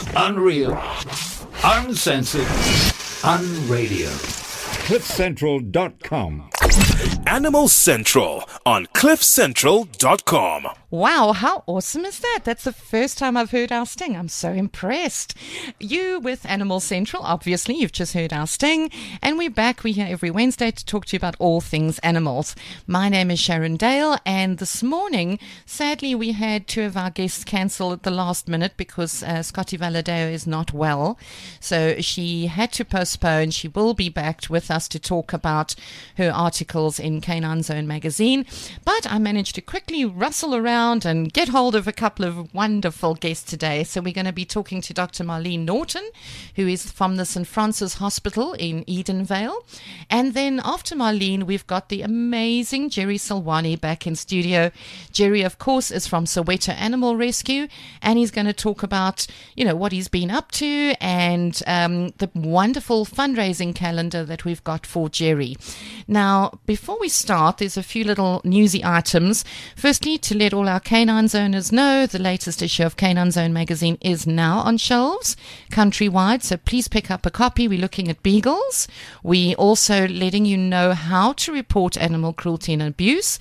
Unreal. Uncensored. Unradio. CliffCentral.com. Animal Central on CliffCentral.com. Wow, how awesome is that? That's the first time I've heard our sting. I'm so impressed. You with Animal Central, obviously, you've just heard our sting. And we're back. We're here every Wednesday to talk to you about all things animals. My name is Sharon Dale, and this morning, sadly, we had two of our guests cancel at the last minute because Scotty Valadeo is not well. So she had to postpone. She will be back with us to talk about her articles in Canine Zone magazine. But I managed to quickly rustle around and get hold of a couple of wonderful guests today. So we're going to be talking to Dr. Marlene Norton, who is from the St. Francis Hospital in Edenvale. And then after Marlene, we've got the amazing Jerry Silwani back in studio. Jerry, of course, is from Soweto Animal Rescue, and he's going to talk about, what he's been up to and the wonderful fundraising calendar that we've got for Jerry. Now, before we start, there's a few little newsy items. Firstly, to let all our Canine Zoners know, the latest issue of Canine Zone magazine is now on shelves countrywide, so please pick up a copy. We're looking at beagles. We also letting you know how to report animal cruelty and abuse.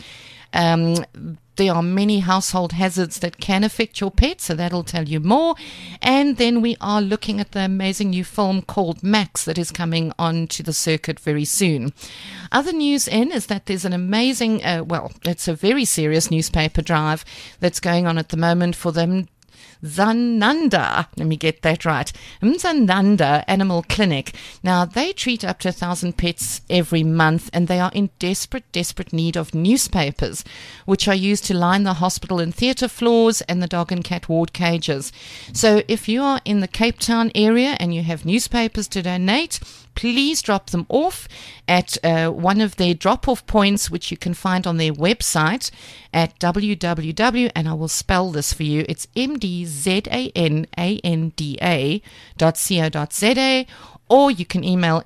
There are many household hazards that can affect your pet, so that'll tell you more. And then we are looking at the amazing new film called Max that is coming on to the circuit very soon. Other news is that there's an amazing, it's a very serious newspaper drive that's going on at the moment for them. Zananda, let me get that right, Mzananda Animal Clinic. Now, they treat up to 1,000 pets every month, and they are in desperate need of newspapers, which are used to line the hospital and theatre floors and the dog and cat ward cages. So if you are in the Cape Town area and you have newspapers to donate, please drop them off at one of their drop-off points, which you can find on their website at www, and I will spell this for you, it's mdzananda.co.za, or you can email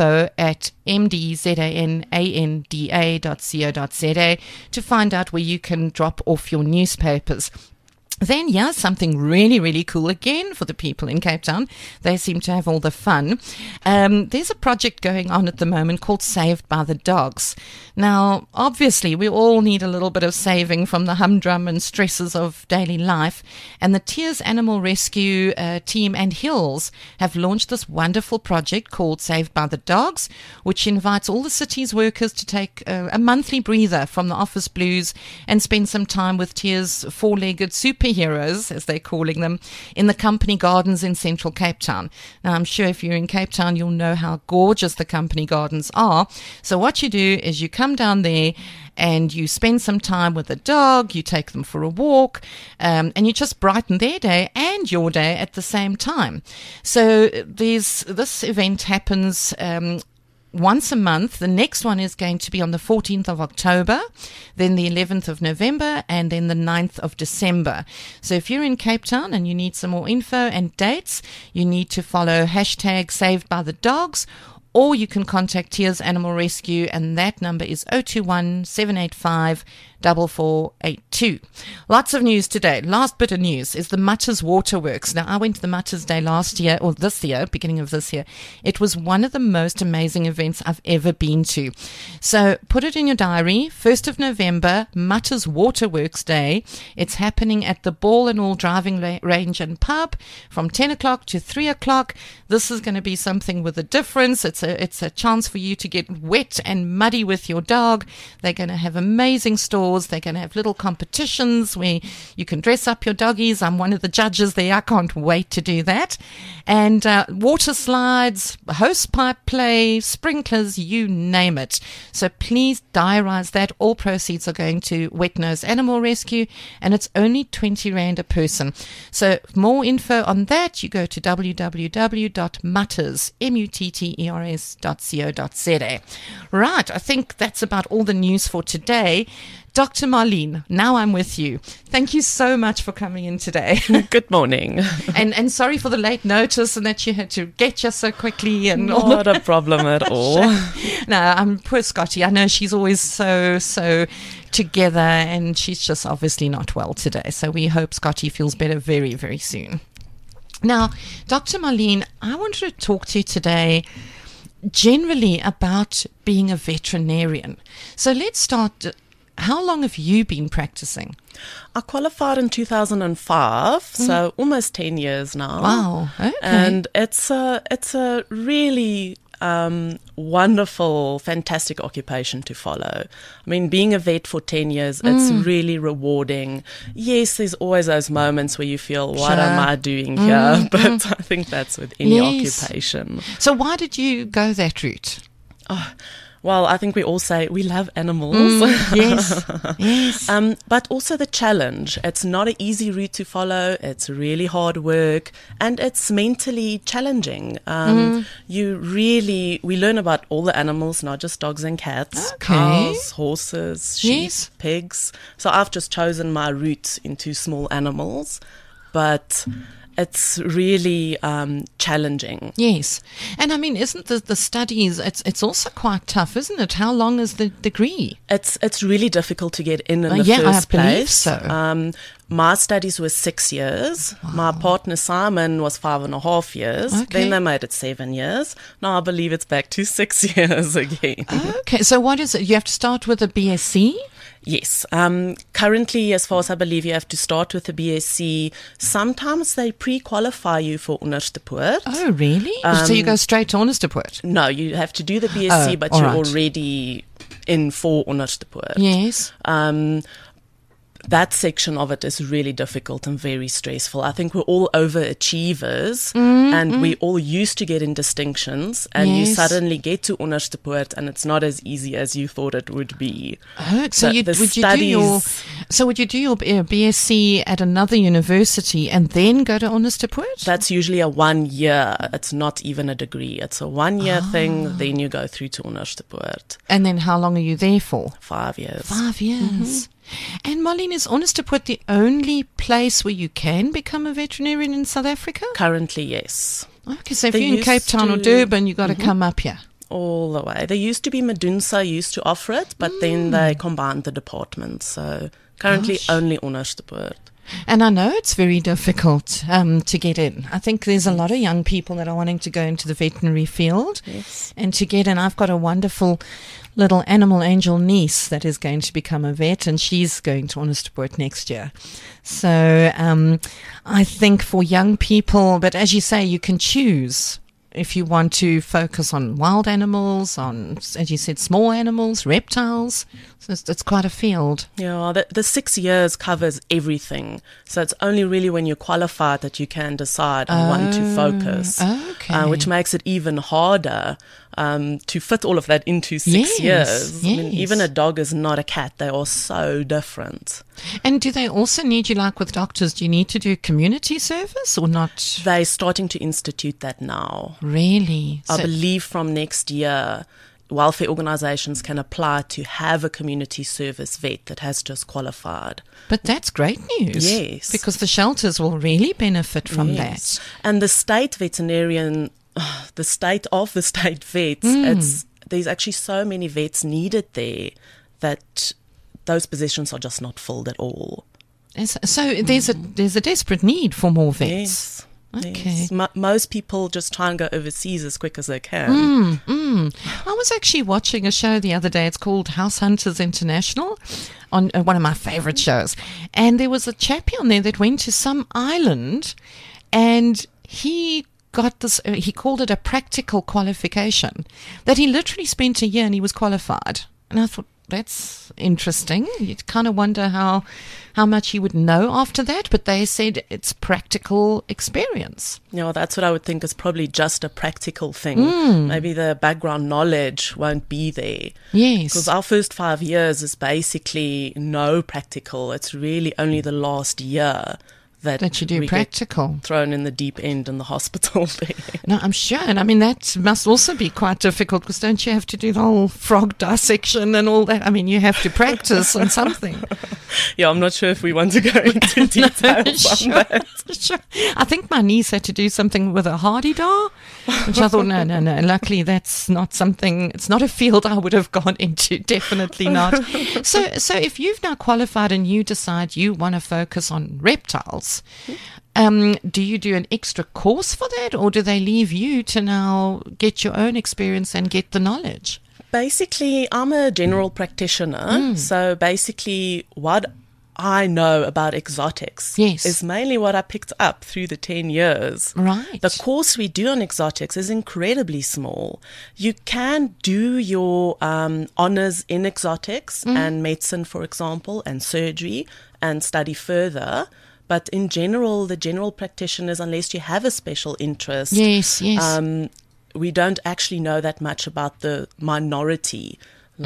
info@mdzananda.co.za to find out where you can drop off your newspapers. Then, something really cool again for the people in Cape Town. They seem to have all the fun. There's a project going on at the moment called Saved by the Dogs. Now, obviously, we all need a little bit of saving from the humdrum and stresses of daily life. And the Tears Animal Rescue team and Hills have launched this wonderful project called Saved by the Dogs, which invites all the city's workers to take a monthly breather from the office blues and spend some time with Tears' four-legged superheroes, as they're calling them, in the company gardens in central Cape Town. Now, I'm sure if you're in Cape Town, you'll know how gorgeous the company gardens are. So what you do is you come down there and you spend some time with the dog, you take them for a walk, and you just brighten their day and your day at the same time. So this event happens once a month. The next one is going to be on the 14th of October, then the 11th of November, and then the 9th of December. So if you're in Cape Town and you need some more info and dates, you need to follow hashtag Saved by the Dogs, or you can contact Tears Animal Rescue, and that number is 021 785 4482. Lots of news today. Last bit of news is the Mutters Waterworks. Now, I went to the Mutters Day last year, or this year, beginning of this year. It was one of the most amazing events I've ever been to. So put it in your diary, 1st of November, Mutters Waterworks Day. It's happening at the Ball and All Driving Range and Pub from 10 o'clock to 3 o'clock. This is going to be something with a difference. It's a chance for you to get wet and muddy with your dog. They're going to have amazing stores. They're going to have little competitions where you can dress up your doggies. I'm one of the judges there. I can't wait to do that. And water slides, hosepipe play, sprinklers, you name it. So please diarise that. All proceeds are going to Wet Nose Animal Rescue, and it's only 20 Rand a person. So more info on that, you go to www.mutters.co.za. Right, I think that's about all the news for today. Dr. Marlene, now I'm with you. Thank you so much for coming in today. Good morning. And sorry for the late notice and that you had to get you so quickly. And Not a problem at all. No, poor Scotty. I know she's always so together, and she's just obviously not well today. So we hope Scotty feels better very, very soon. Now, Dr. Marlene, I wanted to talk to you today generally about being a veterinarian. So let's start. How long have you been practicing? I qualified in 2005, so almost 10 years now. Wow, okay. And it's a really wonderful, fantastic occupation to follow. I mean, being a vet for 10 years, it's really rewarding. Yes, there's always those moments where you feel, what am I doing here? But I think that's with any occupation. So why did you go that route? Well, I think we all say we love animals. Yes, yes. But also the challenge. It's not an easy route to follow. It's really hard work and it's mentally challenging. We learn about all the animals, not just dogs and cats, cows, horses, sheep, pigs. So I've just chosen my route into small animals, but it's really challenging. Yes. And I mean, isn't the studies, it's also quite tough, isn't it? How long is the degree? It's really difficult to get in the first I place. Believe so. My studies were 6 years. Wow. My partner Simon was 5.5 years. Okay. Then they made it 7 years. Now I believe it's back to 6 years again. Okay. So what is it? You have to start with a BSc? Yes. Currently, as far as I believe, you have to start with the BSc. Sometimes they pre-qualify you for Onderstepoort. Oh, really? So you go straight to Onderstepoort? No, you have to do the BSc, but you're already in for Onderstepoort. Yes. That section of it is really difficult and very stressful. I think we're all overachievers and we all used to get in distinctions and you suddenly get to Onderstepoort and it's not as easy as you thought it would be. Oh, so would you do your BSc at another university and then go to Onderstepoort? That's usually a 1 year. It's not even a degree. It's a 1 year thing. Then you go through to Onderstepoort. And then how long are you there for? 5 years. 5 years. And Marlene, is Onderstepoort the only place where you can become a veterinarian in South Africa? Currently, yes. Okay, so if you're in Cape Town or Durban, you've got to come up here. All the way. There used to be Medunsa used to offer it, but then they combined the departments. So currently only Onderstepoort. And I know it's very difficult to get in. I think there's a lot of young people that are wanting to go into the veterinary field and to get in. I've got a wonderful little animal angel niece that is going to become a vet, and she's going to Onderstepoort next year. So I think for young people, but as you say, you can choose if you want to focus on wild animals, on, as you said, small animals, reptiles. So it's quite a field. Yeah, the 6 years covers everything. So it's only really when you're qualified that you can decide on when to focus, which makes it even harder to fit all of that into 6 years. I mean, even a dog is not a cat. They are so different. And do they also need you, like with doctors, do you need to do community service or not? They're starting to institute that now. Really? I believe from next year, welfare organizations can apply to have a community service vet that has just qualified. But that's great news. Yes. Because the shelters will really benefit from that. And the state veterinarian, the state of the state vets, there's actually so many vets needed there that those positions are just not filled at all. So there's a desperate need for more vets. Yes. Okay. Yes. Most people just try and go overseas as quick as they can. I was actually watching a show the other day. It's called House Hunters International, on one of my favorite shows. And there was a chappie on there that went to some island, and he got this. He called it a practical qualification. That he literally spent a year and he was qualified. And I thought, that's interesting. You kind of wonder how much he would know after that, but they said it's practical experience. Yeah, well, that's what I would think is probably just a practical thing. Maybe the background knowledge won't be there. Yes. Because our first 5 years is basically no practical. It's really only the last year that you do practical. Thrown in the deep end in the hospital there. No, I'm sure. And I mean, that must also be quite difficult because don't you have to do the whole frog dissection and all that? I mean, you have to practice on something. Yeah, I'm not sure if we want to go into details on that. Sure. I think my niece had to do something with a hardy-dar, which I thought, no. Luckily, that's not something, it's not a field I would have gone into. Definitely not. So if you've now qualified and you decide you want to focus on reptiles, Do you do an extra course for that, or do they leave you to now get your own experience and get the knowledge? Basically, I'm a general practitioner. So basically what I know about exotics is mainly what I picked up through the 10 years. Right. The course we do on exotics is incredibly small. You can do your honors in exotics and medicine, for example, and surgery and study further. But in general, the general practitioners, unless you have a special interest, we don't actually know that much about the minority.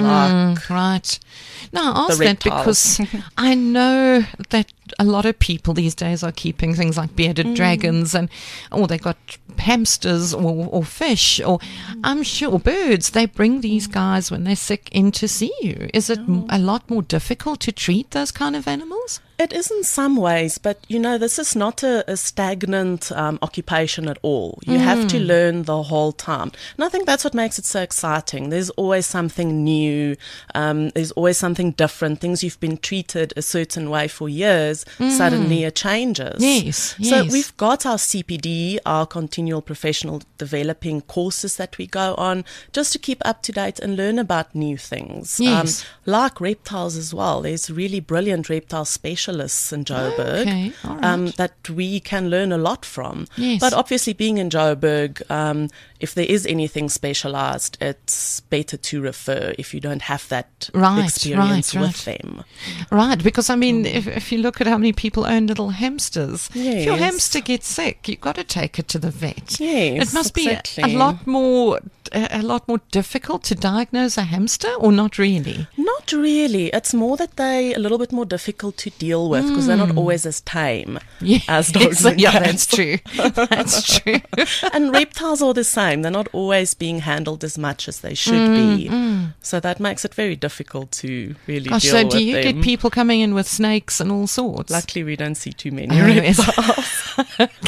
Right. Now, I ask that because I know that a lot of people these days are keeping things like bearded dragons or they got hamsters or fish or I'm sure birds. They bring these guys when they're sick in to see you. Is it a lot more difficult to treat those kind of animals? It is in some ways, but this is not a stagnant occupation at all. You have to learn the whole time. And I think that's what makes it so exciting. There's always something new. There's always something different. Things you've been treated a certain way for years, suddenly it changes. Yes. So we've got our CPD, our continual professional developing courses that we go on just to keep up to date and learn about new things. Yes. Like reptiles as well. There's really brilliant reptile specialists in Joburg that we can learn a lot from. Yes. But obviously being in Joburg, if there is anything specialized, it's better to refer if you don't have that experience with them. Right, because I mean, if you look at how many people own little hamsters, if your hamster gets sick, you've got to take it to the vet. Yes, it must be a lot more difficult to diagnose a hamster, or not really? Not really. It's more that they're a little bit more difficult to deal with because they're not always as tame as dogs and cats. That's true. That's true. And reptiles are the same. They're not always being handled as much as they should be. So that makes it very difficult to really deal with them. So do you get people coming in with snakes and all sorts? Luckily, we don't see too many reptiles.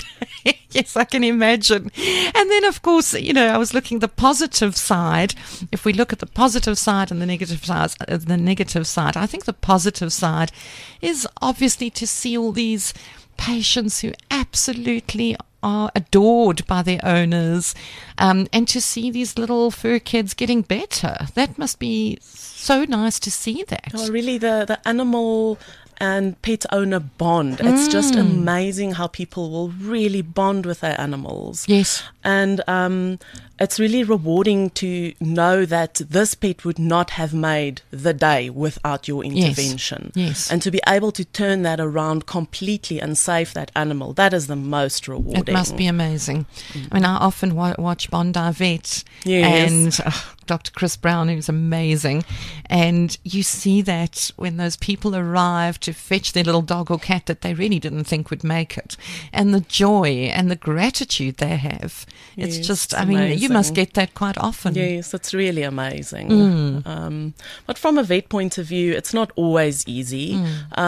Yes, I can imagine. And then, of course, I was looking the positive side. If we look at the positive side and the negative side, I think the positive side is obviously to see all these patients who absolutely are adored by their owners, and to see these little fur kids getting better. That must be so nice to see that. Oh, really, the animal and pet owner bond. It's just amazing how people will really bond with their animals. Yes. And it's really rewarding to know that this pet would not have made the day without your intervention. Yes. And to be able to turn that around completely and save that animal, that is the most rewarding. It must be amazing. I mean, I often watch Bondi Vet and Dr. Chris Brown, who's amazing. And you see that when those people arrive to fetch their little dog or cat that they really didn't think would make it. And the joy and the gratitude they have. It's just, I mean, you must get that quite often. Yes, it's really amazing. But from a vet point of view, it's not always easy.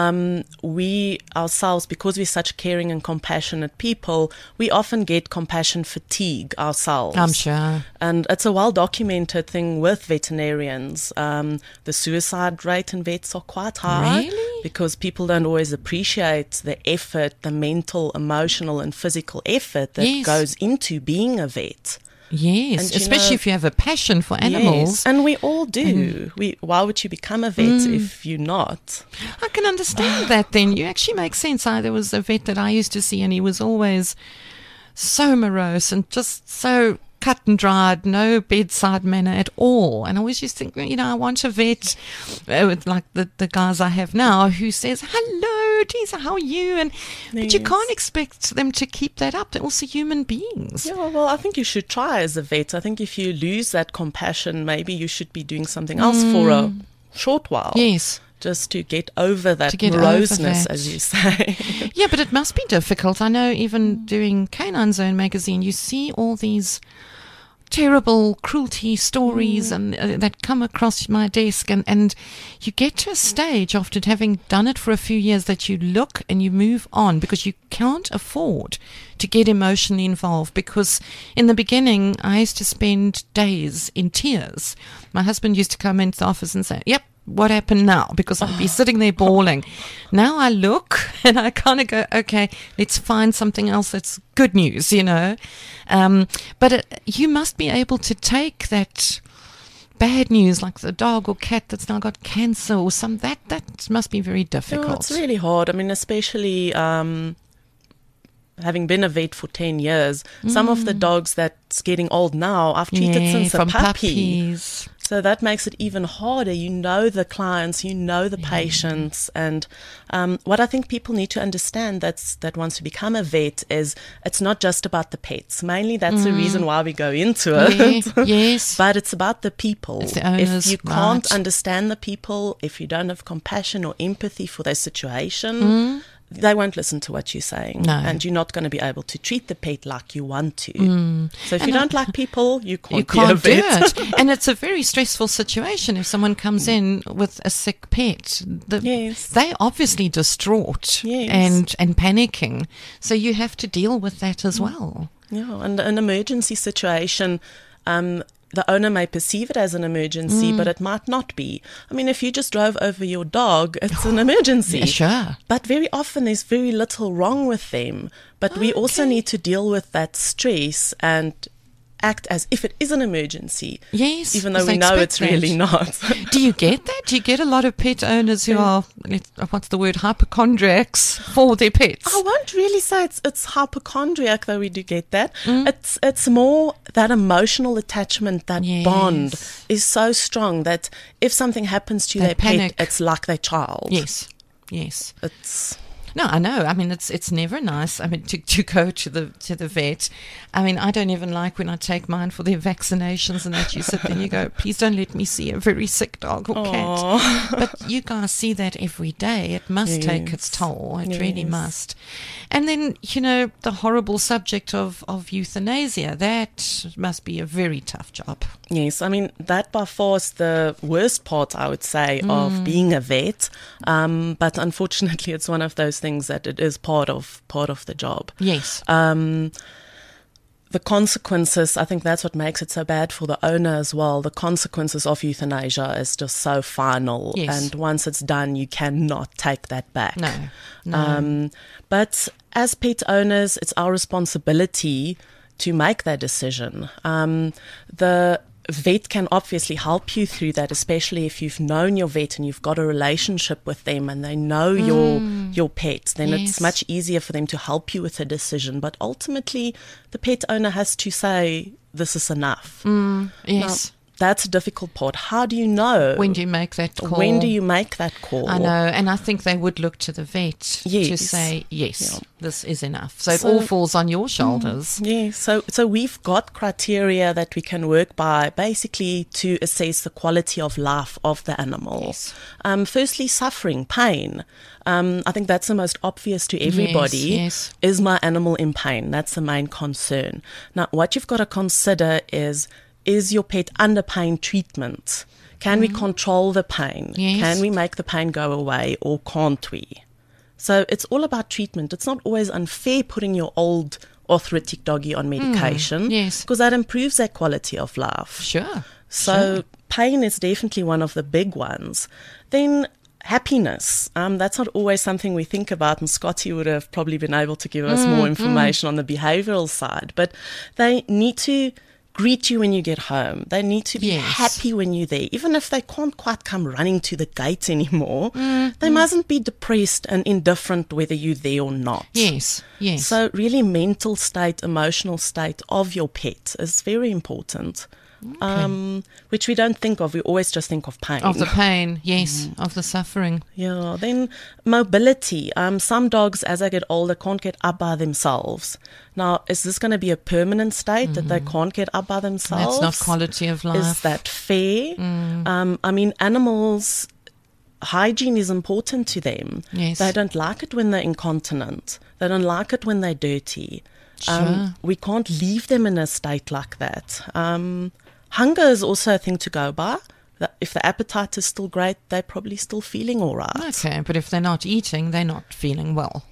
We ourselves, because we're such caring and compassionate people, we often get compassion fatigue ourselves. I'm sure. And it's a well-documented thing with veterinarians. The suicide rate in vets are quite high. Really? Because people don't always appreciate the effort, the mental, emotional and physical effort that goes into being a vet. Yes, and, especially if you have a passion for animals. Yes, and we all do. Why would you become a vet if you're not? I can understand that then. You actually make sense. There was a vet that I used to see and he was always so morose and just so cut and dried, no bedside manner at all. And I always used to think, I want a vet like the guys I have now who says, hello, Tisa, how are you? But you can't expect them to keep that up. They're also human beings. Yeah, well, I think you should try as a vet. I think if you lose that compassion, maybe you should be doing something else for a short while. Yes. Just to get over that moroseness, as you say. Yeah, but it must be difficult. I know even doing Canine Zone magazine, you see all these terrible cruelty stories and that come across my desk and you get to a stage after having done it for a few years that you look and you move on because you can't afford to get emotionally involved, because in the beginning I used to spend days in tears. My husband used to come into the office and say, yep, what happened now? Because I'd be sitting there bawling. Now I look and I kind of go, okay, let's find something else that's good news, you know. But you must be able to take that bad news, like the dog or cat that's now got cancer or some, that must be very difficult. Yeah, it's really hard. I mean, especially having been a vet for 10 years, some of the dogs that's getting old now, I've treated since a from puppy. puppies. So that makes it even harder. You know the clients, you know the patients. And what I think people need to understand that once you become a vet is it's not just about the pets. Mainly that's the reason why we go into it. Yeah, yes. But it's about the people. It's the owners, if you can't right. understand the people, if you don't have compassion or empathy for their situation, they won't listen to what you're saying. No. And you're not going to be able to treat the pet like you want to. So if you don't like people, you can't You can't be do a vet. it. And it's a very stressful situation if someone comes in with a sick pet. Yes. They're obviously distraught Yes. and panicking. So you have to deal with that as well. Yeah, and an emergency situation, the owner may perceive it as an emergency, but it might not be. I mean, if you just drove over your dog, it's an emergency. Yeah, sure. But very often there's very little wrong with them. But we also need to deal with that stress and act as if it is an emergency. Yes. Even though because we they know expect it's really that. not. Do you get that? Do you get a lot of pet owners who are, what's the word, hypochondriacs for their pets? I won't really say it's hypochondriac, though we do get that. It's more that emotional attachment, that Yes. bond is so strong that if something happens to They their panic. pet, it's like their child. Yes. Yes. It's No, I know. I mean, it's never nice. I mean, to go to the vet. I mean, I don't even like when I take mine for their vaccinations and that you sit there and you go, please don't let me see a very sick dog or cat. But you guys see that every day. It must take its toll. It really Yes. must. And then, you know, the horrible subject of euthanasia. That must be a very tough job. Yes, I mean, that by far is the worst part, I would say, of being a vet. But unfortunately, it's one of those things that it is part of the job. Yes. The consequences, I think that's what makes it so bad for the owner as well. The consequences of euthanasia is just so final. Yes. And once it's done, you cannot take that back. No. But as pet owners, it's our responsibility to make that decision. The vet can obviously help you through that, especially if you've known your vet and you've got a relationship with them and they know your pet, then Yes. it's much easier for them to help you with a decision. But ultimately, the pet owner has to say, this is enough. Yes. Now, that's a difficult part. How do you know? When do you make that call? When do you make that call? I know, and I think they would look to the vet to Yes. say, yes, Yeah. this is enough. So it So- all falls on your shoulders. Yeah, so we've got criteria that we can work by basically to assess the quality of life of the animal. Yes. Firstly, suffering, pain. I think that's the most obvious to everybody. Yes. Is my animal in pain? That's the main concern. Now, what you've got to consider is your pet under pain treatment? Can we control the pain? Yes. Can we make the pain go away, or can't we? So it's all about treatment. It's not always unfair putting your old arthritic doggy on medication. yes. Because that improves their quality of life. Sure. So pain is definitely one of the big ones. Then happiness. That's not always something we think about, and Scotty would have probably been able to give us more information on the behavioral side. But they need to greet you when you get home. They need to be Yes. happy when you're there. Even if they can't quite come running to the gate anymore, they mustn't be depressed and indifferent whether you're there or not. Yes. Yes. So really mental state, emotional state of your pet is very important, which we don't think of. We always just think of pain. of the pain, yes, of the suffering. Yeah, then mobility. Some dogs, as they get older, can't get up by themselves. Now, is this going to be a permanent state that they can't get up by themselves? That's not quality of life. Is that fair? I mean, animals, hygiene is important to them. Yes. They don't like it when they're incontinent. They don't like it when they're dirty. Sure. We can't leave them in a state like that. Hunger is also a thing to go by. If the appetite is still great, they're probably still feeling all right. Okay, but if they're not eating, they're not feeling well.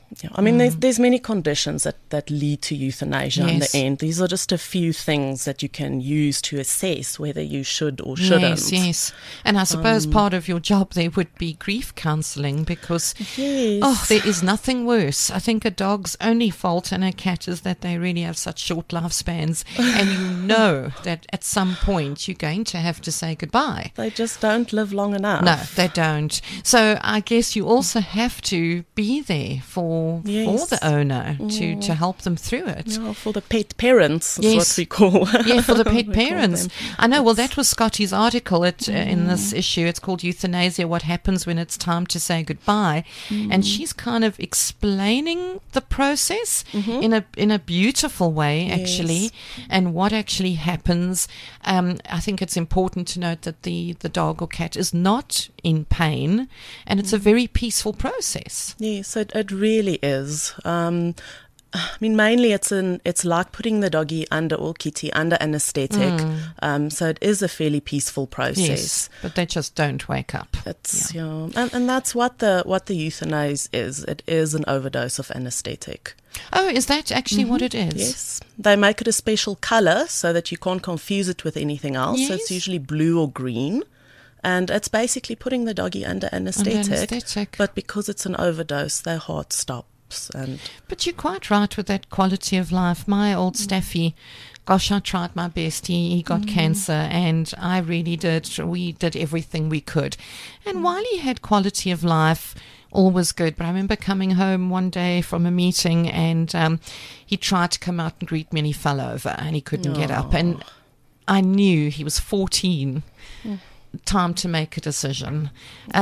Yeah, I mean, there's many conditions that lead to euthanasia in the Yes. end. These are just a few things that you can use to assess whether you should or shouldn't. Yes. And I suppose part of your job there would be grief counselling, because Yes. there is nothing worse. I think a dog's only fault and a cat is that they really have such short lifespans, and you know that at some point you're going to have to say goodbye. They just don't live long enough. No, they don't. So I guess you also have to be there for Yes. the owner to help them through it. Yeah, for the pet parents is Yes. what we call. Yeah, for the pet we call parents. them. I know. Well, that was Scotty's article in this issue. It's called Euthanasia, What Happens When It's Time to Say Goodbye. And she's kind of explaining the process in a beautiful way, actually, and what actually happens. I think it's important to note that the dog or cat is not in pain, and it's a very peaceful process. Yes, it really is. I mean, mainly it's like putting the doggy or kitty under anesthetic. So it is a fairly peaceful process. Yes, but they just don't wake up. It's and that's what the euthanasia is. It is an overdose of anesthetic. Oh, is that actually what it is? Yes, they make it a special color so that you can't confuse it with anything else. So it's Yes. usually blue or green. And it's basically putting the doggy under anesthetic. But because it's an overdose, their heart stops. But you're quite right with that quality of life. My old Staffy, gosh, I tried my best. He got cancer, and I really did. We did everything we could. And while he had quality of life, all was good. But I remember coming home one day from a meeting, and he tried to come out and greet me, and he fell over, and he couldn't get up. And I knew he was 14. Time to make a decision.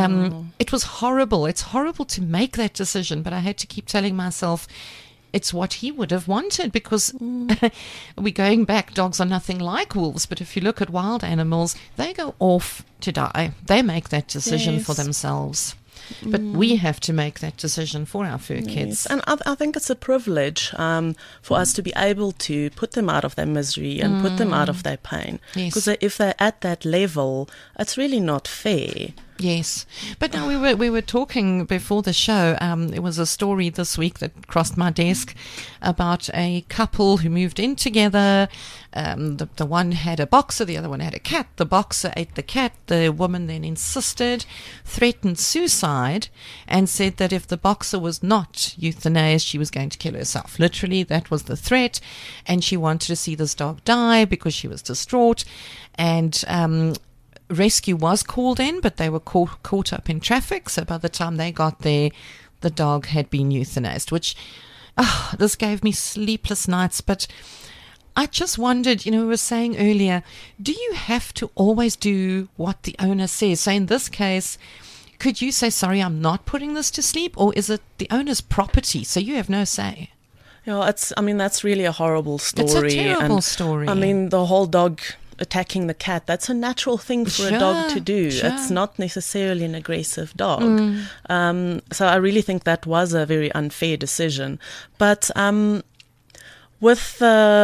It was horrible. It's horrible to make that decision, but I had to keep telling myself it's what he would have wanted, because we're going back. Dogs are nothing like wolves, but if you look at wild animals, they go off to die. They make that decision for themselves. But we have to make that decision for our fur kids. And I think it's a privilege for us to be able to put them out of their misery and put them out of their pain. Yes. Because if they're at that level, it's really not fair. Yes, but now we were talking before the show. There was a story this week that crossed my desk about a couple who moved in together. The one had a boxer, the other one had a cat. The boxer ate the cat. The woman then insisted, threatened suicide, and said that if the boxer was not euthanized, she was going to kill herself. Literally, that was the threat, and she wanted to see this dog die because she was distraught. And rescue was called in, but they were caught up in traffic. So by the time they got there, the dog had been euthanized, which this gave me sleepless nights. But I just wondered, we were saying earlier, do you have to always do what the owner says? So in this case, could you say, sorry, I'm not putting this to sleep? Or is it the owner's property, so you have no say? That's really a horrible story. It's a terrible story. I mean, the whole dog attacking the cat, that's a natural thing for a dog to do. Sure. It's not necessarily an aggressive dog. So I really think that was a very unfair decision. But with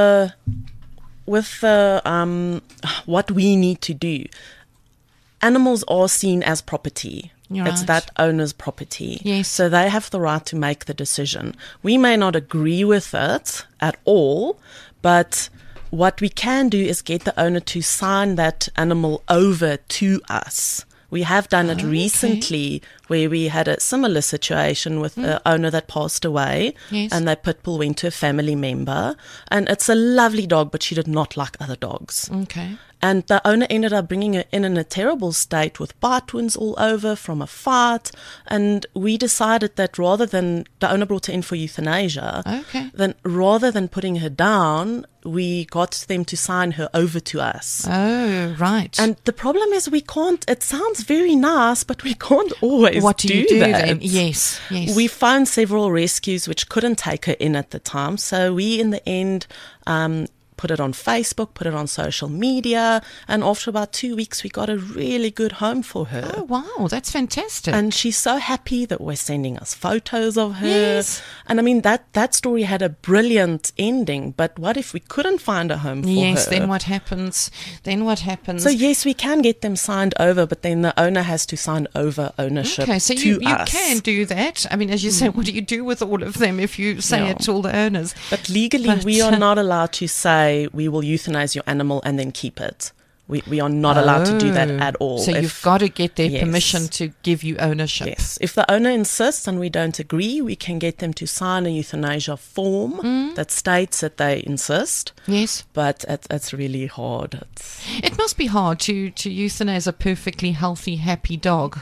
what we need to do, animals are seen as property. You're It's right. that owner's property. Yes. So they have the right to make the decision. We may not agree with it at all, but what we can do is get the owner to sign that animal over to us. We have done it recently where we had a similar situation with the owner that passed away, Yes. and that pit bull went to a family member. And it's a lovely dog, but she did not like other dogs. Okay. And the owner ended up bringing her in a terrible state with bite wounds all over from a fight. And we decided that the owner brought her in for euthanasia. Okay. Then rather than putting her down, we got them to sign her over to us. Oh, right. And the problem is we can't, it sounds very nice, but we can't always what do you do that. then? Yes. We found several rescues which couldn't take her in at the time. So we, in the end, put it on Facebook, put it on social media, and after about 2 weeks, we got a really good home for her. Oh, wow, that's fantastic. And she's so happy that we're sending us photos of her. Yes. And I mean, that story had a brilliant ending, but what if we couldn't find a home for her? Yes, then what happens? So yes, we can get them signed over, but then the owner has to sign over ownership Okay, so to you us. can do that. I mean, as you say, what do you do with all of them if you say Yeah. it to all the owners? But legally, we are not allowed to say we will euthanize your animal and then keep it. We are not allowed to do that at all. So you've got to get their Yes. permission to give you ownership. Yes. If the owner insists and we don't agree, we can get them to sign a euthanasia form that states that they insist. Yes. But it's really hard. It must be hard to euthanize a perfectly healthy, happy dog.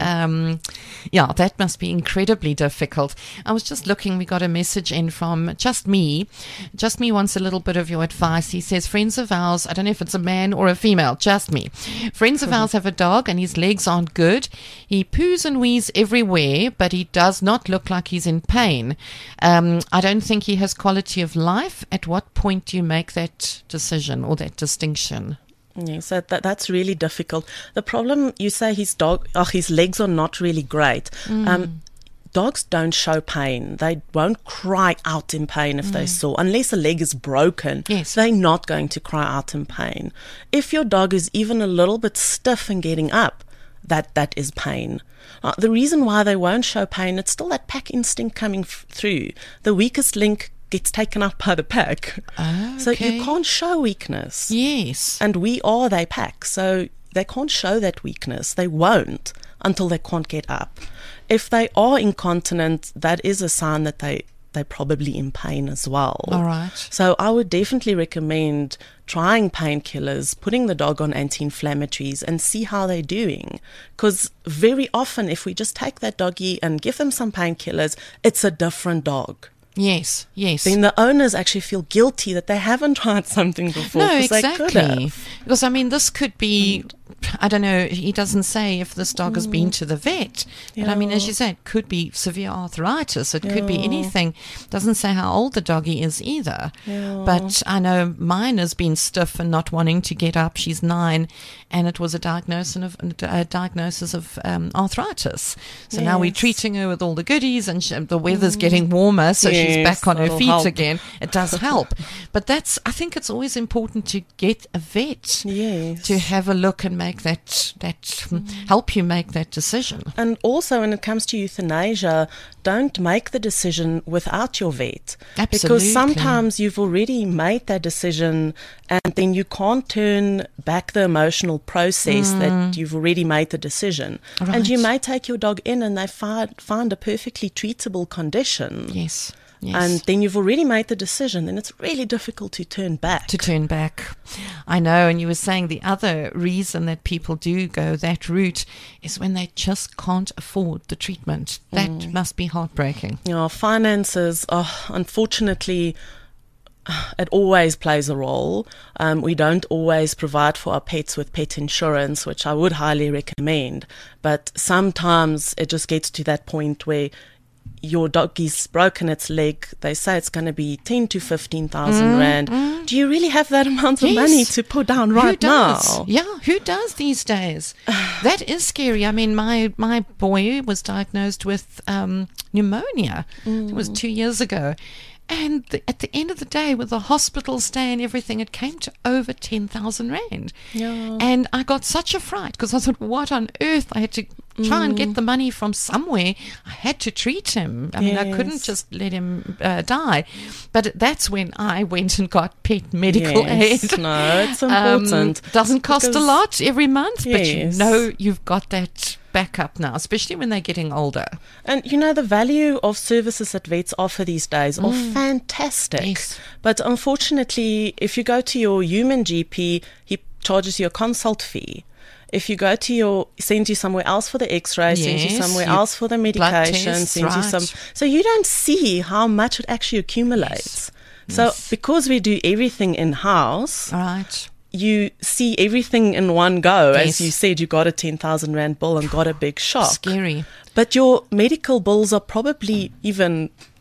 Yeah, that must be incredibly difficult. I was just looking, we got a message in from Just Me. Just Me wants a little bit of your advice. He says, friends of ours, I don't know if it's a man or a female, Just Me. Friends of ours have a dog and his legs aren't good. He poos and wheezes everywhere, but he does not look like he's in pain. I don't think he has quality of life. At what point do you make that decision or that distinction? Yes, that's really difficult. The problem, you say his legs are not really great. Dogs don't show pain. They won't cry out in pain if they saw, unless a leg is broken. Yes. They're not going to cry out in pain. If your dog is even a little bit stiff and getting up, that is pain. The reason why they won't show pain, it's still that pack instinct coming through. The weakest link gets taken up by the pack. Okay. So you can't show weakness. Yes. And we are their pack, so they can't show that weakness. They won't until they can't get up. If they are incontinent, that is a sign that they're probably in pain as well. All right. So I would definitely recommend trying painkillers, putting the dog on anti-inflammatories and see how they're doing. Because very often if we just take that doggy and give them some painkillers, it's a different dog. Yes, yes. Then the owners actually feel guilty that they haven't tried something before. No, 'cause they could exactly. have. Because, I mean, this could be, I don't know, he doesn't say if this dog has been to the vet. But, I mean, as you say, it could be severe arthritis. It could be anything. Doesn't say how old the doggy is either. But I know mine has been stiff and not wanting to get up. She's 9, and it was a diagnosis of arthritis. So now we're Yes. treating her with all the goodies, and the weather's getting warmer, so she's Yes, back on her that'll feet help. again. It does help. But I think it's always important to get a vet Yes. to have a look and make that help you make that decision. And also, when it comes to euthanasia, don't make the decision without your vet. Absolutely. Because sometimes you've already made that decision and then you can't turn back the emotional process that you've already made the decision. And you Right. may take your dog in and they find a perfectly treatable condition. Yes. Yes. And then you've already made the decision, then it's really difficult to turn back. To turn back. I know, and you were saying the other reason that people do go that route is when they just can't afford the treatment. That must be heartbreaking. Finances, unfortunately, it always plays a role. We don't always provide for our pets with pet insurance, which I would highly recommend. But sometimes it just gets to that point where your doggy's broken its leg. They say it's going to be 10 to 15,000 rand. Do you really have that amount of Yes. money to put down Who right does? now? Yeah, who does these days? That is scary. I mean, my boy was diagnosed with pneumonia. It was 2 years ago. And at the end of the day, with the hospital stay and everything, it came to over 10,000 rand. Yeah. And I got such a fright because I thought, what on earth? I had to try and get the money from somewhere. I had to treat him. I mean, I couldn't Yes. just let him die. But that's when I went and got pet medical Yes. aid. No, it's important. Doesn't cost a Because- lot every month, but you Yes. know you've got that backup now, especially when they're getting older. And you know, the value of services that vets offer these days are fantastic. Yes. But unfortunately, if you go to your human GP, he charges you a consult fee. If you go to sends you somewhere else for the x-ray, sends you Yes, somewhere you- else for the blood medication, tests, sends you right. so you don't see how much it actually accumulates. So because we do everything in-house, All right. you see everything in one go. Yes. As you said, you got a 10,000 rand bill and got a big shock. Scary. But your medical bills are probably even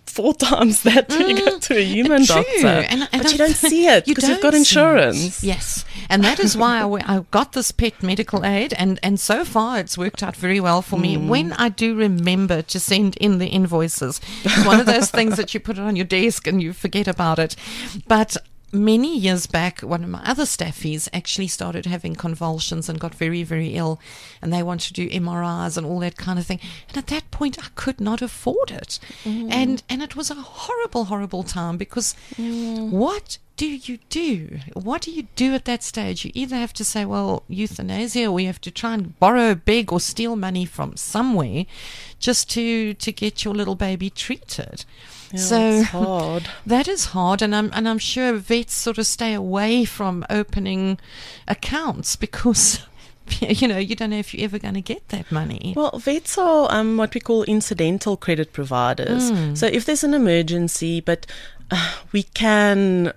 4 times that when you go to a human True. doctor. And But you don't see it you because you've got don't see insurance. it. Yes. And that is why I got this pet medical aid. And so far, it's worked out very well for me. When I do remember to send in the invoices, it's one of those things that you put it on your desk and you forget about it. But many years back, one of my other staffies actually started having convulsions and got very, very ill, and they wanted to do MRIs and all that kind of thing. And at that point, I could not afford it, and it was a horrible, horrible time because what do you do? What do you do at that stage? You either have to say, well, euthanasia, or you have to try and borrow, beg, or steal money from somewhere just to get your little baby treated. Yeah, So it's hard. that is hard, and I'm sure vets sort of stay away from opening accounts because you don't know if you're ever going to get that money. Well, vets are what we call incidental credit providers. So if there's an emergency, but we can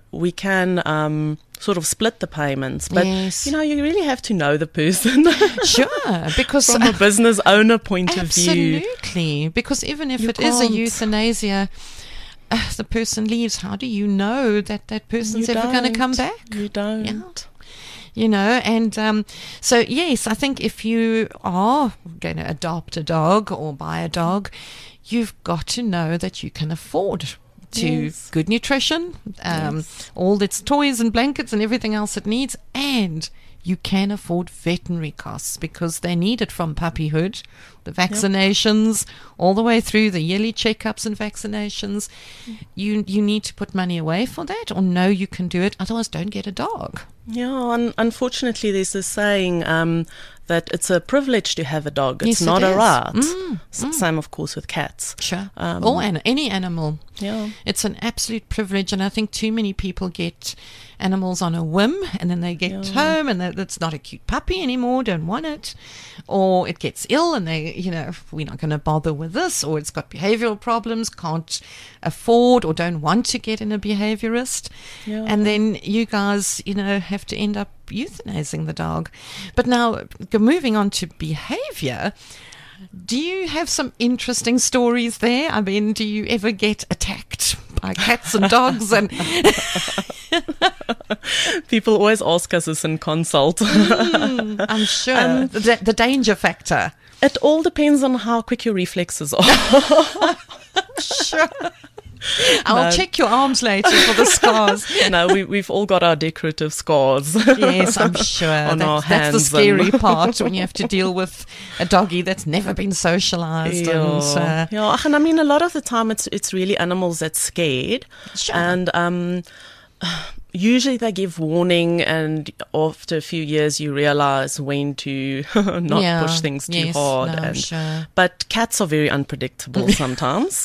sort of split the payments. But Yes. you really have to know the person Sure, because from a business owner point of view. absolutely, because even if You it is a can't. euthanasia, the person leaves. How do you know that person's You ever going to don't. come back? You don't. And so yes, I think if you are going to adopt a dog or buy a dog, you've got to know that you can afford to Yes. good nutrition, all its toys and blankets and everything else it needs, and you can afford veterinary costs because they need it from puppyhood, the vaccinations, all the way through the yearly checkups and vaccinations. You need to put money away for that, or know you can do it. Otherwise, don't get a dog. Yeah, unfortunately, there's this saying that it's a privilege to have a dog. It's Yes, it not a is. right. Same, of course, with cats. Sure. Or any animal. Yeah. It's an absolute privilege, and I think too many people get animals on a whim, and then they get home and it's not a cute puppy anymore, don't want it, or it gets ill and they, we're not going to bother with this, or it's got behavioral problems, can't afford or don't want to get in a behaviorist, and then you guys, have to end up euthanizing the dog. But now, moving on to behavior, do you have some interesting stories there? I mean, do you ever get attacked by cats and dogs? And People always ask us this in consult. I'm sure the danger factor. It all depends on how quick your reflexes are. Sure. I'll check your arms later for the scars. No, we've all got our decorative scars. Yes, I'm sure. On our That's the hands scary and- part when you have to deal with a doggy that's never been socialized. And, Yeah, and I mean, a lot of the time it's really animals that's scared. Sure. And usually they give warning, and after a few years you realize when to not push things too hard. No, and, sure. But cats are very unpredictable sometimes.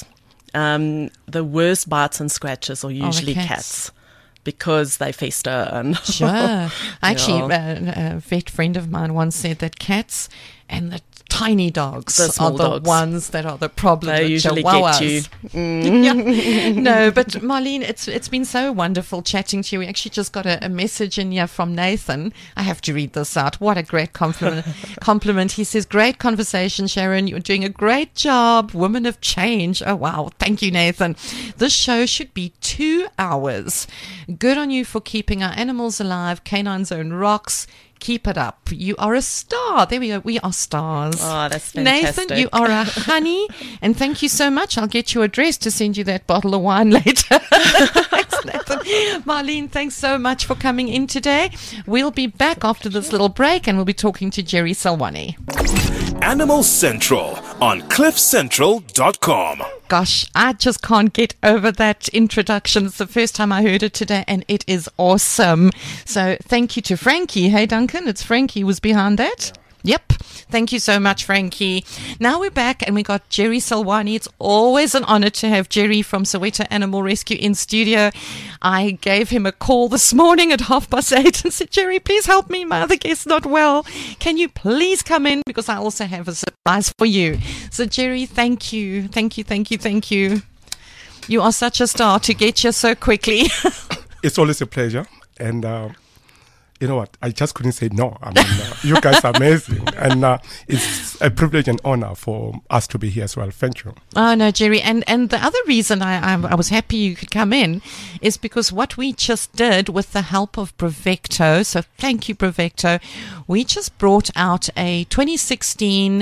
The worst bites and scratches are usually cats because they fester. And Sure. Actually, a vet friend of mine once said that cats and the tiny dogs The are small the dogs. ones that are the problem. They with usually chihuahuas. get you. Yeah. No, but Marlene, it's been so wonderful chatting to you. We actually just got a message in here from Nathan. I have to read this out. What a great compliment. He says, great conversation, Sharon. You're doing a great job. Woman of change. Oh, wow. Thank you, Nathan. This show should be 2 hours. Good on you for keeping our animals alive. Canine Zone rocks. Keep it up. You are a star. There we go. We are stars. Oh, that's fantastic. Nathan, you are a honey. And thank you so much. I'll get your address to send you that bottle of wine later. Thanks, Nathan. Marlene, thanks so much for coming in today. We'll be back after this little break and we'll be talking to Jerry Salwani. Animal Central on CliffCentral.com. Gosh, I just can't get over that introduction. It's the first time I heard it today, and it is awesome. So thank you to Frankie. Hey, Duncan, it's Frankie who was behind that. Yep. Thank you so much, Frankie. Now we're back and we got Jerry Salwani. It's always an honor to have Jerry from Soweto Animal Rescue in studio. I gave him a call this morning at 8:30 and said, Jerry, please help me. My other guest's not well. Can you please come in? Because I also have a surprise for you. So, Jerry, thank you. Thank you, thank you, thank you. You are such a star to get here so quickly. It's always a pleasure. And you know what? I just couldn't say no. I mean, you guys are amazing. And it's a privilege and honor for us to be here as well. Thank you. Oh, no, Jerry. And the other reason I was happy you could come in is because what we just did with the help of Bravecto, so thank you, Bravecto, we just brought out a 2016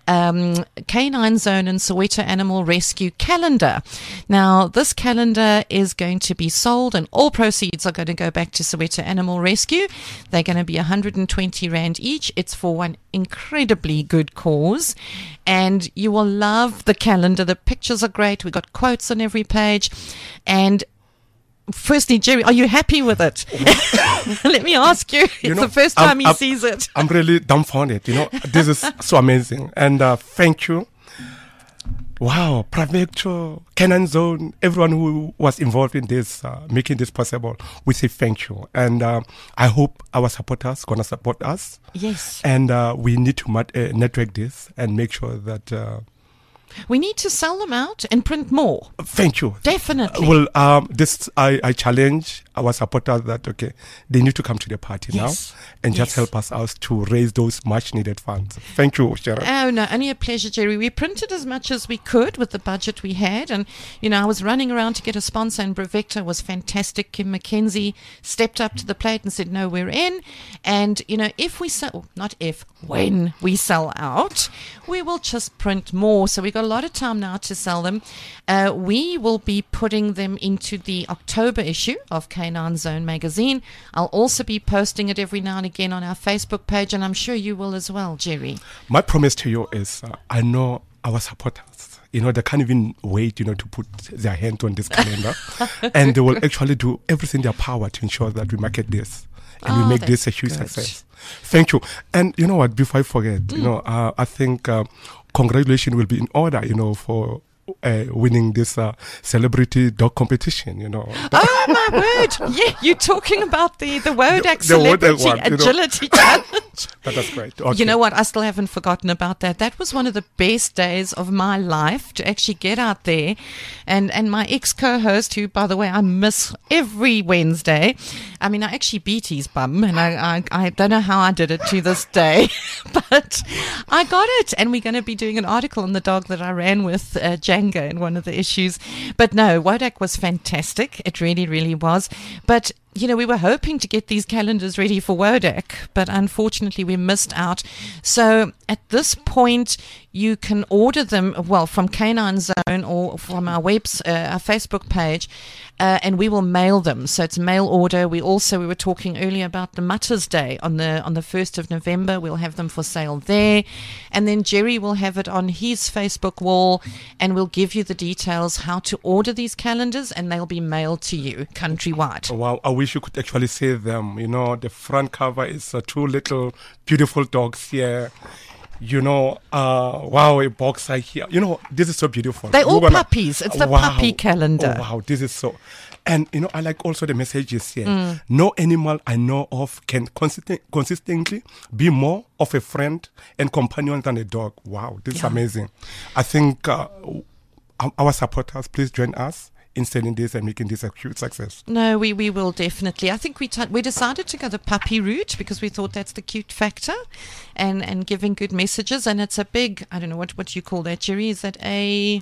Canine Zone and Soweto Animal Rescue calendar. Now, this calendar is going to be sold and all proceeds are going to go back to Soweto Animal Rescue. They're going to be 120 Rand each. It's for one incredibly good cause. And you will love the calendar. The pictures are great. We've got quotes on every page. And firstly, Jerry, are you happy with it? Let me ask you. It's the first time he sees it. I'm really dumbfounded. This is so amazing. And thank you. Wow, Bravecto, Canine Zone, everyone who was involved in this, making this possible, we say thank you. And I hope our supporters going to support us. Yes. And we need to network this and make sure that... we need to sell them out and print more. Thank you. Definitely. Well, I challenge our supporters that, okay, they need to come to the party now and just help us out to raise those much needed funds. Thank you, Sharon. Oh, no, only a pleasure, Jerry. We printed as much as we could with the budget we had. And, I was running around to get a sponsor, and Bravecto was fantastic. Kim McKenzie stepped up to the plate and said, no, we're in. And, if we sell, not if, when we sell out, we will just print more. So we've got a lot of time now to sell them. We will be putting them into the October issue of Canine Zone magazine. I'll also be posting it every now and again on our Facebook page, and I'm sure you will as well, Jerry. My promise to you is I know our supporters, they can't even wait, to put their hands on this calendar. And they will actually do everything in their power to ensure that we market this and we make this a huge success. Thank you. And you know what, before I forget, I think congratulations will be in order, for winning this celebrity dog competition, Oh, my word. Yeah, you're talking about the Wodak Celebrity one, Agility Challenge. That's great. Okay. You know what? I still haven't forgotten about that. That was one of the best days of my life to actually get out there. And my ex-co-host, who, by the way, I miss every Wednesday. I mean, I actually beat his bum, and I don't know how I did it to this day, but I got it. And we're going to be doing an article on the dog that I ran with, Django, in one of the issues. But no, Wodak was fantastic. It really, really was. But we were hoping to get these calendars ready for Wodak, but unfortunately we missed out. So at this point, you can order them, from Canine Zone or from our our Facebook page, and we will mail them. So it's mail order. We were talking earlier about the Mother's Day on the 1st of November. We'll have them for sale there. And then Jerry will have it on his Facebook wall, and we'll give you the details how to order these calendars, and they'll be mailed to you countrywide. Wow, I wish you could actually see them. The front cover is two little beautiful dogs here. Wow, a boxer here. This is so beautiful. They're all puppies. It's the puppy calendar. Oh, wow, this is so. And, I like also the messages here. No animal I know of can consistently be more of a friend and companion than a dog. Wow, this is amazing. I think our supporters, please join us in selling this and making this a huge success. No, we will definitely. I think we decided to go the puppy route because we thought that's the cute factor and giving good messages. And it's a big, I don't know, what you call that, Jerry? Is that A4?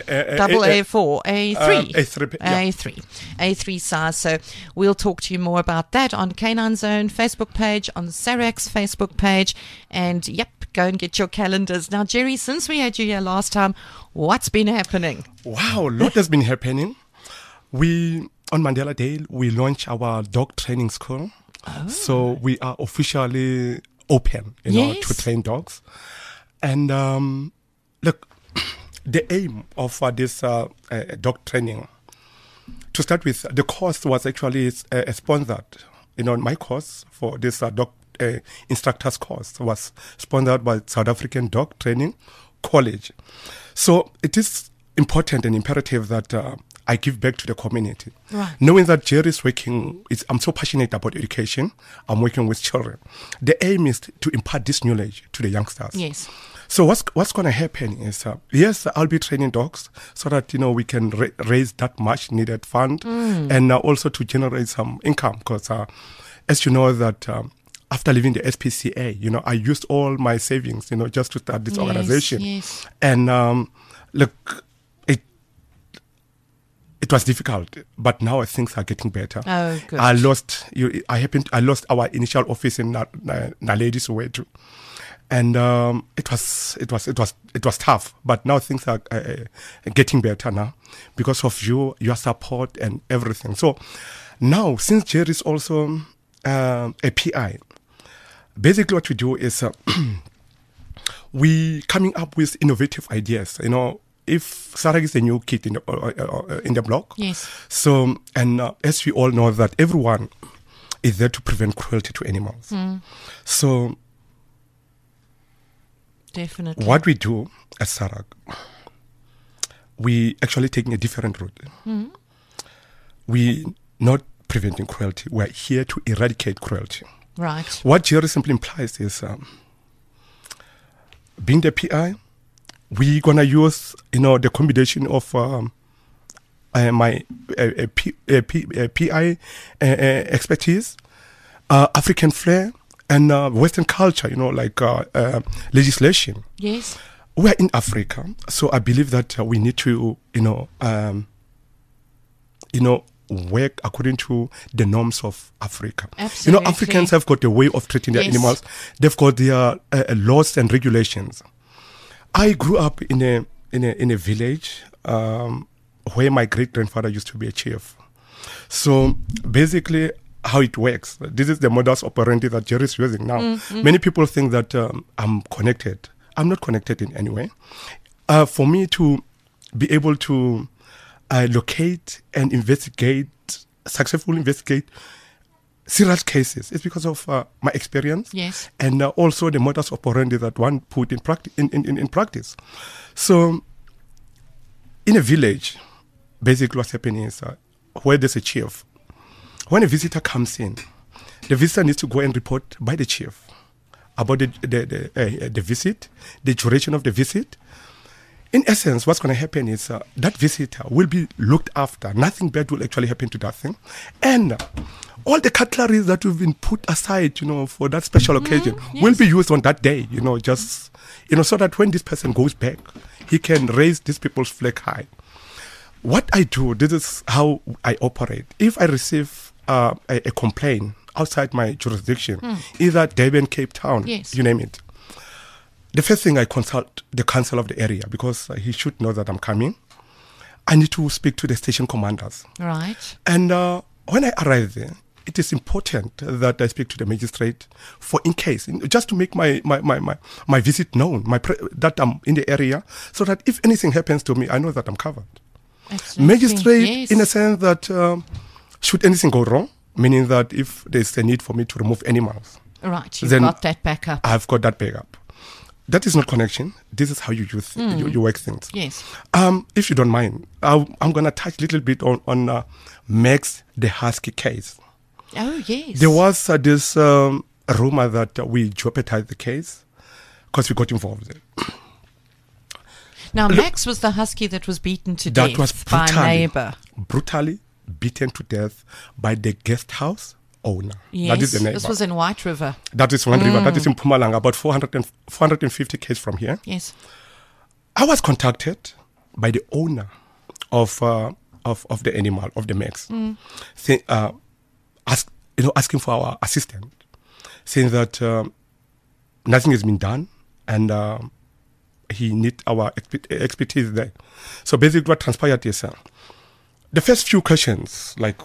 A3? A3. Yeah. A3 size. So we'll talk to you more about that on Canine Zone Facebook page, on the Sarax Facebook page. And go and get your calendars. Now, Jerry, since we had you here last time, what's been happening? Wow, a lot has been happening. On Mandela Day, we launched our dog training school. Oh. So we are officially open, to train dogs. And look, the aim of this dog training, to start with, the course was actually sponsored. My course for this dog instructor's course was sponsored by South African Dog Training College. So it is important and imperative that I give back to the community. Right. Knowing that Jerry is working, I'm so passionate about education. I'm working with children. The aim is to impart this knowledge to the youngsters. Yes. So what's going to happen is, yes, I'll be training dogs so that, we can raise that much needed fund and also to generate some income because as you know that after leaving the SPCA, I used all my savings, just to start this organization. Yes. And look, it was difficult, but now things are getting better. Oh, good. I lost our initial office in Naledi, Soweto, and it was tough. But now things are getting better now because of your support and everything. So now, since Jerry is also a PI, basically what we do is we coming up with innovative ideas. If SARAG is a new kid in the block, yes. So, and as we all know that everyone is there to prevent cruelty to animals. So, definitely, what we do at SARAG, we actually taking a different route. We not preventing cruelty. We're here to eradicate cruelty. Right. What Jerry simply implies is being the PI, we're going to use, the combination of my PI expertise, African flair, and Western culture, like legislation. Yes. We're in Africa, so I believe that we need to, work according to the norms of Africa. Absolutely. Africans have got a way of treating their animals. They've got their laws and regulations. I grew up in a village where my great-grandfather used to be a chief. So basically, how it works, this is the modus operandi that Jerry is using now. Many people think that I'm connected. I'm not connected in any way. For me to be able to locate and successfully investigate serious cases, it's because of my experience, yes, and also the modus operandi that one put in practice. So, in a village, basically what's happening is where there's a chief, when a visitor comes in, the visitor needs to go and report by the chief about the visit, the duration of the visit. In essence, what's going to happen is that visitor will be looked after. Nothing bad will actually happen to that thing. And all the cutlery that we've been put aside, for that special occasion will be used on that day, so that when this person goes back, he can raise these people's flag high. What I do, this is how I operate. If I receive a complaint outside my jurisdiction, either Durban, Cape Town, yes, you name it, the first thing I consult the council of the area because he should know that I'm coming. I need to speak to the station commanders. Right. And when I arrive there, it is important that I speak to the magistrate for in case, just to make my visit known, that I'm in the area, so that if anything happens to me, I know that I'm covered. Absolutely. Magistrate, yes, in a sense that should anything go wrong, meaning that if there's a need for me to remove animals, right, you've then got that backup. I've got that backup. That is not connection. This is how you use you work things. Yes. If you don't mind, I'm going to touch a little bit on Max the Husky case. Oh, yes. There was this rumor that we jeopardized the case because we got involved there. Now, Max was the husky that was beaten to death by a neighbor. Brutally beaten to death by the guest house owner. Yes, that is the neighbor. This was in White River. That is one river. That is in Mpumalanga, about 450 km from here. Yes. I was contacted by the owner of the animal, of the Max, asking for our assistance, saying that nothing has been done and he needs our expertise there. So basically what transpired is the first few questions, like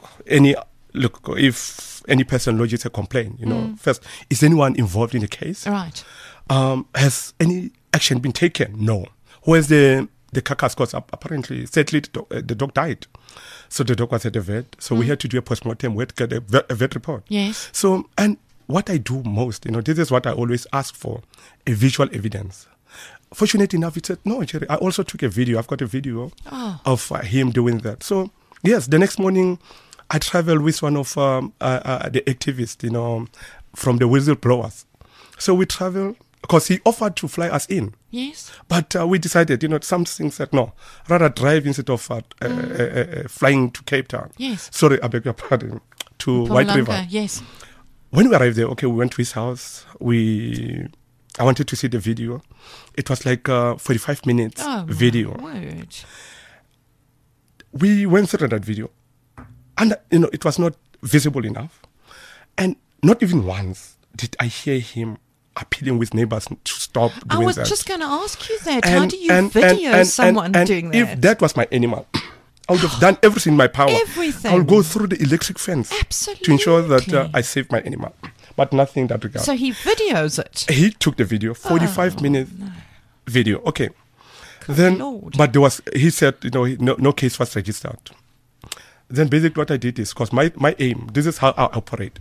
if any person lodges a complaint, first, is anyone involved in the case? Right. Has any action been taken? No. Where's the carcass? Because apparently, sadly, the dog died. So the dog was at the vet. So we had to do a postmortem. We had to get a vet report. Yes. So, and what I do most, this is what I always ask for, a visual evidence. Fortunately enough, he said, no, Jerry, I also took a video. I've got a video of him doing that. So, yes, the next morning, I traveled with one of the activists, from the whistleblowers. So we traveled, because he offered to fly us in. Yes. But we decided, some things said no, rather drive instead of flying to Cape Town. Yes. Sorry, I beg your pardon, to White River. Yes. when we arrived there, okay, we went to his house. I wanted to see the video. It was like a 45 minutes video. Word. We went through that video, and it was not visible enough, and not even once did I hear him appealing with neighbors to stop doing that. I was just going to ask you that. How do you video someone doing that? If that was my animal, I would have done everything in my power. Everything. I would go through the electric fence to ensure that I saved my animal, but nothing in that regard. So he videos it. He took the video, 45-minute video. Okay. Then, Lord. but he said, no case was registered. Then basically what I did is, because my aim, this is how I operate.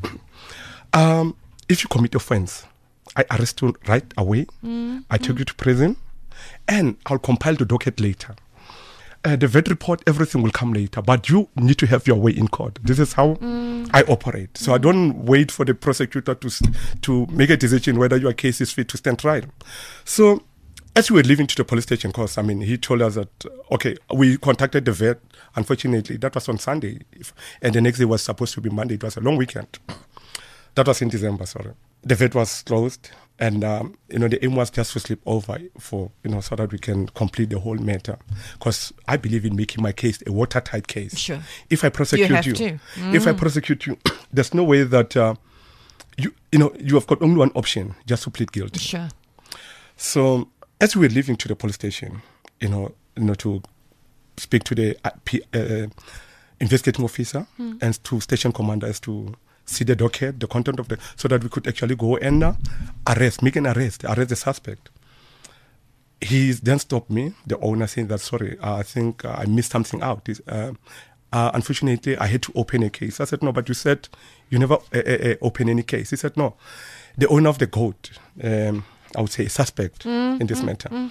If you commit offense, I arrest you right away. I take you to prison, and I'll compile the docket later. The vet report, everything will come later, but you need to have your way in court. This is how I operate. So I don't wait for the prosecutor to make a decision whether your case is fit to stand trial. So as we were leaving to the police station, because he told us that, okay, we contacted the vet. Unfortunately, that was on Sunday, and the next day was supposed to be Monday. It was a long weekend. That was in December, sorry. The vet was closed, and the aim was just to sleep over for so that we can complete the whole matter. Because I believe in making my case a watertight case. Sure. If I prosecute if I prosecute you, there's no way that you have got only one option, just to plead guilty. Sure. So as we were leaving to the police station, to speak to the investigating officer and to station commander as to see the docket, the content of so that we could actually go and arrest the suspect. He then stopped me, the owner, saying that, sorry, I think I missed something out. Unfortunately, I had to open a case. I said, no, but you said you never open any case. He said, no. The owner of the goat, I would say a suspect in this matter,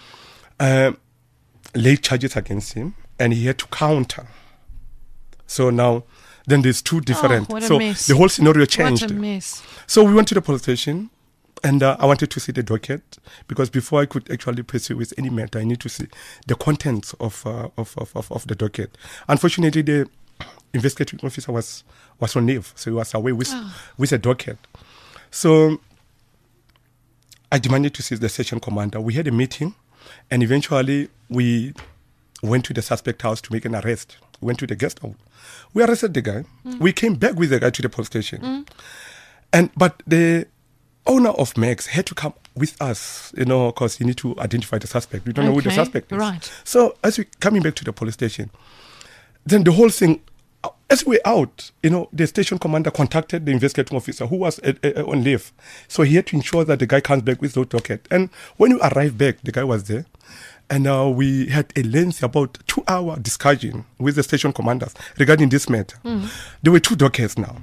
laid charges against him, and he had to counter. So now, then there's two different. What a so mess. the whole scenario changed. What a mess. So we went to the police station, and I wanted to see the docket, because before I could actually pursue with any matter, I need to see the contents of the docket. Unfortunately, the investigating officer was on leave, so he was away with a docket. So I demanded to see the station commander. We had a meeting, and eventually we went to the suspect house to make an arrest. We went to the guest house. We arrested the guy. We came back with the guy to the police station. But the owner of Max had to come with us, because he need to identify the suspect. We don't know who the suspect is. Right. So as we coming back to the police station, then the whole thing, as we're out, the station commander contacted the investigating officer who was on leave. So he had to ensure that the guy comes back with no docket. And when we arrived back, the guy was there. And we had a lengthy, about 2-hour discussion with the station commanders regarding this matter. There were two dockets now.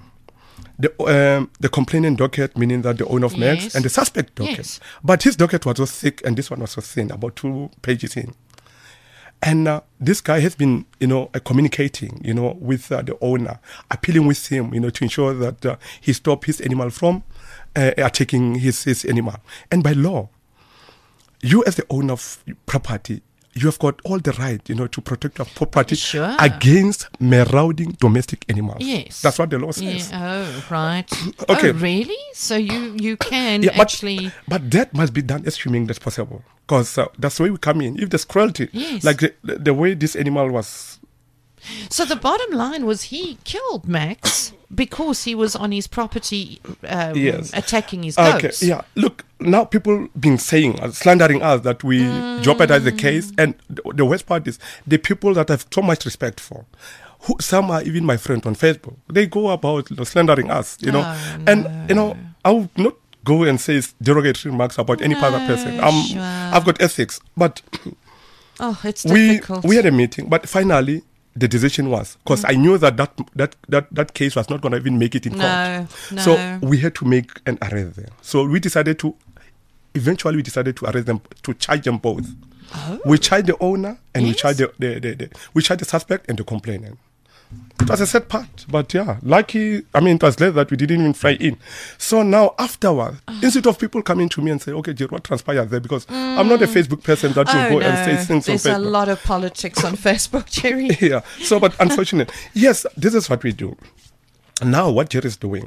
The complainant docket, meaning that the owner of Max, and the suspect docket. Yes. But his docket was so thick and this one was so thin, about 2 pages in. And this guy has been, communicating, with the owner, appealing with him, to ensure that he stop his animal from attacking his animal. And by law, you as the owner of property, you have got all the right, to protect your property against marauding domestic animals. Yes. That's what the law says. Yeah. Oh, right. Okay. Oh, really? So you can actually... But that must be done as humane as possible. Because that's the way we come in. If there's cruelty, like the way this animal was... So the bottom line was he killed Max because he was on his property attacking his goats. Okay, yeah. Look, now people been saying, slandering us that we jeopardize the case. And the worst part is the people that I have so much respect for. Some are even my friends on Facebook. They go about slandering us, And, I would not go and say derogatory remarks about any other person. I've got ethics. But it's difficult. We had a meeting, but finally... The decision was, because I knew that case was not going to even make it in court. No. So we had to make an arrest there. So eventually we decided to arrest them, to charge them both. Oh. We charged the owner and we charged we charged the suspect and the complainant. It was a sad part, but lucky, it was late that we didn't even fly in. So now afterwards, instead of people coming to me and say, okay, Jerry, what transpired there? Because I'm not a Facebook person that will go and say things on Facebook. There's a lot of politics on Facebook, Jerry. Yeah. So, but unfortunately, yes, this is what we do. Now what Jerry is doing,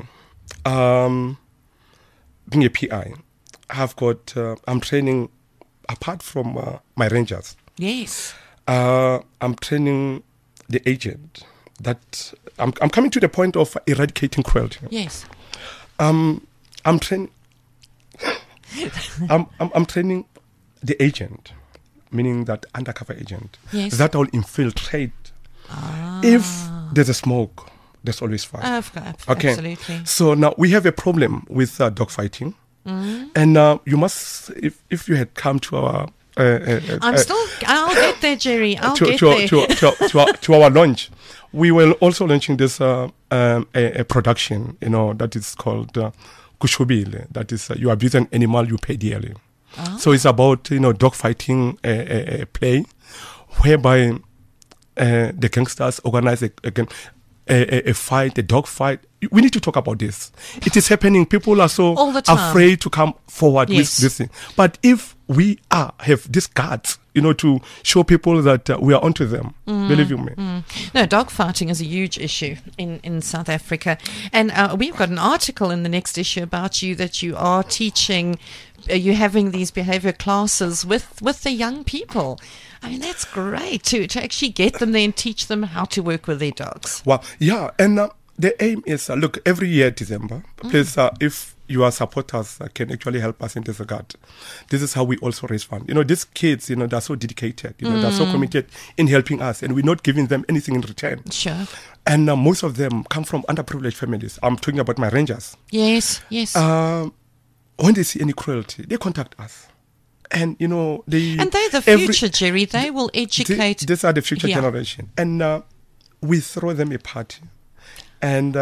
being a PI, I'm training apart from my rangers. Yes. I'm training the agent. That I'm coming to the point of eradicating cruelty. Yes. I'm training. I'm training the agent, meaning that undercover agent. Yes. That will infiltrate. If there's a smoke, there's always fire. Okay. Absolutely. So now we have a problem with dog fighting, and you must, if you had come to our. I'll get there, Jerry. I'll get there. To our launch, we were also launching this a production, that is called Kushubile. That is, you abuse an animal, you pay dearly. So it's about dog fighting play, whereby the gangsters organize a fight, a dog fight. We need to talk about this. It is happening. People are so all the time afraid to come forward Yes. with this thing. But if we have this guts, to show people that we are onto them, believe you me. No, dog fighting is a huge issue in South Africa. And we've got an article in the next issue about you that you are teaching, you're having these behavior classes with the young people. I mean, that's great to actually get them there and teach them how to work with their dogs. Well, yeah, and the aim is, look, every year, December, please, if your supporters can actually help us in this regard, this is how we also raise funds. These kids, they're so dedicated, they're so committed in helping us, and we're not giving them anything in return. Sure. And most of them come from underprivileged families. I'm talking about my rangers. Yes. When they see any cruelty, they contact us. And, And they're the future, Jerry. They will educate. These are the future Yeah. generation. And we throw them a party. And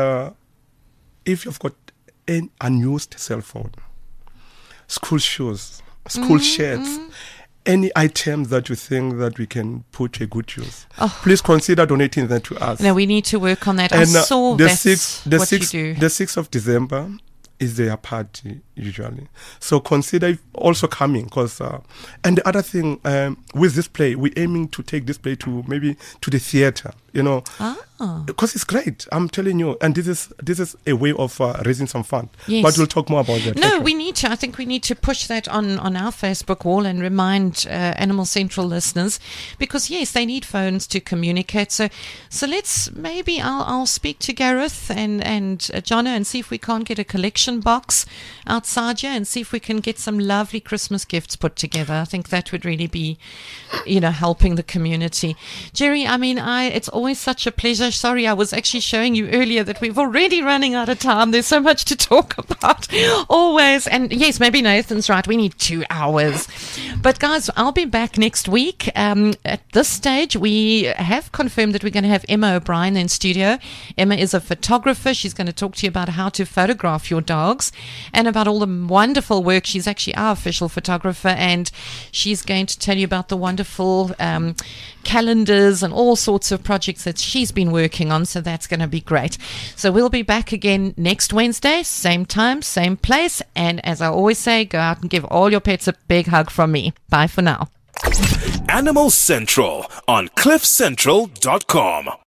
if you've got an unused cell phone, school shoes, school shirts, any items that you think that we can put to a good use, please consider donating them to us. No, we need to work on that. I saw the that's what you do. The 6th of December is their party usually. So consider also coming, because and the other thing, with this play, we're aiming to take this play to maybe to the theater, because it's great. I'm telling you, and this is a way of raising some fund. Yes. But we'll talk more about that. No, later. we need to. I think we need to push that on our Facebook wall and remind Animal Central listeners, because yes, they need phones to communicate. So let's maybe I'll speak to Gareth and Jono and see if we can't get a collection box outside here and see if we can get some lovely Christmas gifts put together. I think that would really be, helping the community. Jerry, I mean, it's always such a pleasure. Sorry, I was actually showing you earlier that we're already running out of time. There's so much to talk about, always. And yes, maybe Nathan's right. We need 2 hours. But guys, I'll be back next week. At this stage, we have confirmed that we're going to have Emma O'Brien in studio. Emma is a photographer. She's going to talk to you about how to photograph your dogs and about all the wonderful work. She's actually our official photographer, and she's going to tell you about the wonderful calendars and all sorts of projects that she's been working on. So that's going to be great. So we'll be back again next Wednesday, same time, same place. And as I always say, go out and give all your pets a big hug from me. Bye for now. Animal Central on CliffCentral.com.